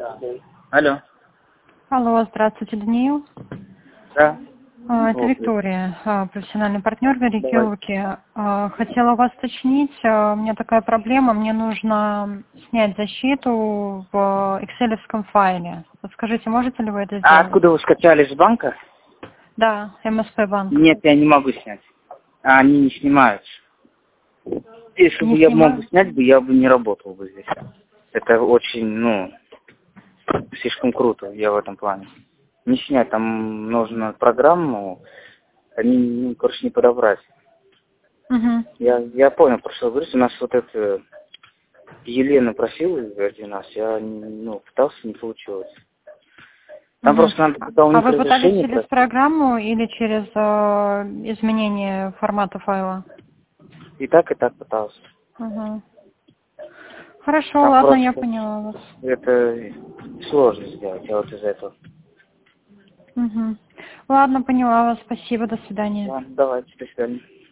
Алло. Алло, здравствуйте, Даниил. Да. Это Виктория, профессиональный партнер Горики Луки. Хотела вас уточнить, у меня такая проблема, мне нужно снять защиту в экселевском файле. Подскажите, можете ли вы это сделать? А откуда вы скачали, с банка? Да, МСП банк. Нет, я не могу снять. Они не снимаются. Если бы я мог бы снять, я бы не работал бы здесь. Это очень, слишком круто, я в этом плане. Не снять, там нужно программу, они, не подобрать. Угу. Я понял, про что вы говорите. У нас вот это Елена просила один раз, я пытался, не получилось. Там просто надо А вы пытались разрешение через программу или через изменение формата файла? и так пытался. Угу. Хорошо, Там ладно, просто я поняла вас. это сложно сделать, а вот из-за этого. Угу. Ладно, поняла вас. Спасибо, до свидания. Ладно, давайте, до свидания.